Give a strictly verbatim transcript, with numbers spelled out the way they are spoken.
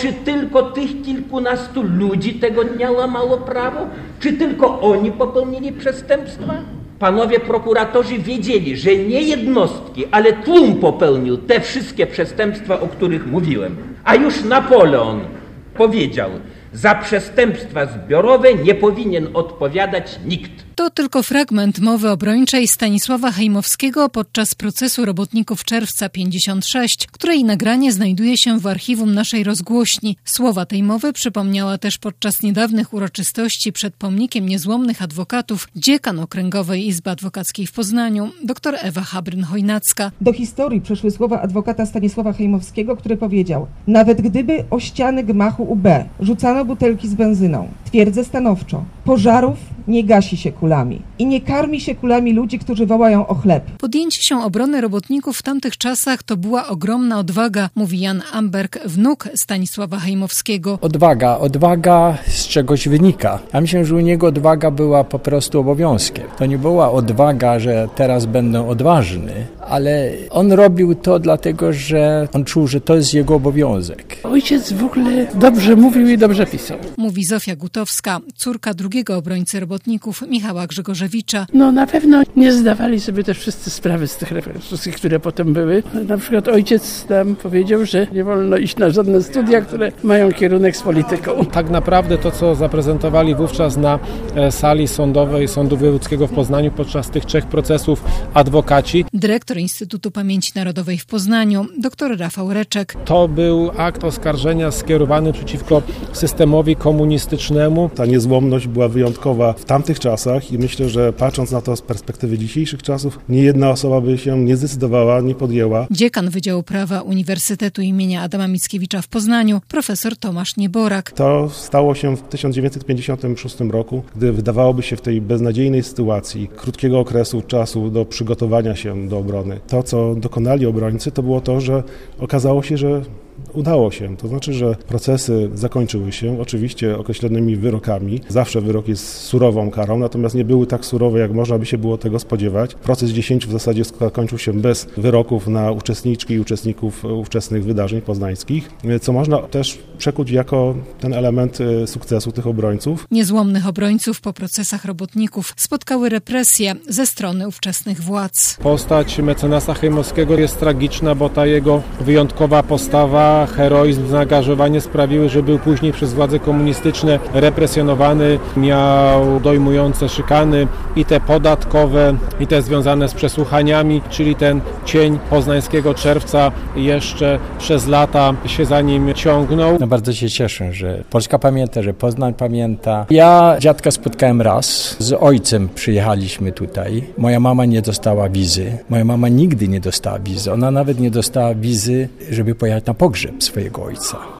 czy tylko tych kilkunastu ludzi tego dnia łamało prawo? Czy tylko oni popełnili przestępstwa? Panowie prokuratorzy wiedzieli, że nie jednostki, ale tłum popełnił te wszystkie przestępstwa, o których mówiłem. A już Napoleon powiedział, za przestępstwa zbiorowe nie powinien odpowiadać nikt. To tylko fragment mowy obrończej Stanisława Hejmowskiego podczas procesu robotników czerwca pięćdziesiąt sześć, której nagranie znajduje się w archiwum naszej rozgłośni. Słowa tej mowy przypomniała też podczas niedawnych uroczystości przed pomnikiem niezłomnych adwokatów dziekan Okręgowej Izby Adwokackiej w Poznaniu, dr Ewa Habryn-Chojnacka. Do historii przeszły słowa adwokata Stanisława Hejmowskiego, który powiedział: nawet gdyby o ściany gmachu U B rzucano butelki z benzyną, twierdzę stanowczo, pożarów nie gasi się kulami i nie karmi się kulami ludzi, którzy wołają o chleb. Podjęcie się obrony robotników w tamtych czasach to była ogromna odwaga, mówi Jan Amberg, wnuk Stanisława Hejmowskiego. Odwaga, odwaga z czegoś wynika. Ja myślę, że u niego odwaga była po prostu obowiązkiem. To nie była odwaga, że teraz będę odważny, ale on robił to dlatego, że on czuł, że to jest jego obowiązek. Ojciec w ogóle dobrze mówił i dobrze pisał. Mówi Zofia Gutowska, córka drugiego obrońcy robotników Michała Grzegorzewicza. No na pewno nie zdawali sobie też wszyscy sprawy z tych represji, które potem były. Na przykład ojciec nam powiedział, że nie wolno iść na żadne studia, które mają kierunek z polityką. Tak naprawdę to, co zaprezentowali wówczas na sali sądowej Sądu Wojewódzkiego w Poznaniu podczas tych trzech procesów adwokaci. Dyrektor Instytutu Pamięci Narodowej w Poznaniu, dr Rafał Reczek. To był akt oskarżenia skierowany przeciwko systemowi komunistycznemu. Ta niezłomność była wyjątkowa w tamtych czasach i myślę, że patrząc na to z perspektywy dzisiejszych czasów, nie jedna osoba by się nie zdecydowała, nie podjęła. Dziekan Wydziału Prawa Uniwersytetu imienia Adama Mickiewicza w Poznaniu, profesor Tomasz Nieborak. To stało się w tysiąc dziewięćset pięćdziesiątym szóstym roku, gdy wydawałoby się w tej beznadziejnej sytuacji, krótkiego okresu czasu do przygotowania się do obrony. To, co dokonali obrońcy, to było to, że okazało się, że udało się. To znaczy, że procesy zakończyły się oczywiście określonymi wyrokami. Zawsze wyrok jest surową karą, natomiast nie były tak surowe, jak można by się było tego spodziewać. Proces dziesięciu w zasadzie skończył się bez wyroków na uczestniczki i uczestników ówczesnych wydarzeń poznańskich, co można też przekuć jako ten element sukcesu tych obrońców. Niezłomnych obrońców po procesach robotników spotkały represje ze strony ówczesnych władz. Postać mecenasa Hejmowskiego jest tragiczna, bo ta jego wyjątkowa postawa, heroizm, zaangażowanie sprawiły, że był później przez władze komunistyczne represjonowany, miał dojmujące szykany i te podatkowe, i te związane z przesłuchaniami, czyli ten cień poznańskiego czerwca jeszcze przez lata się za nim ciągnął. No bardzo się cieszę, że Polska pamięta, że Poznań pamięta. Ja dziadka spotkałem raz, z ojcem przyjechaliśmy tutaj. Moja mama nie dostała wizy. Moja mama nigdy nie dostała wizy. Ona nawet nie dostała wizy, żeby pojechać na pogrzeb swojego ojca.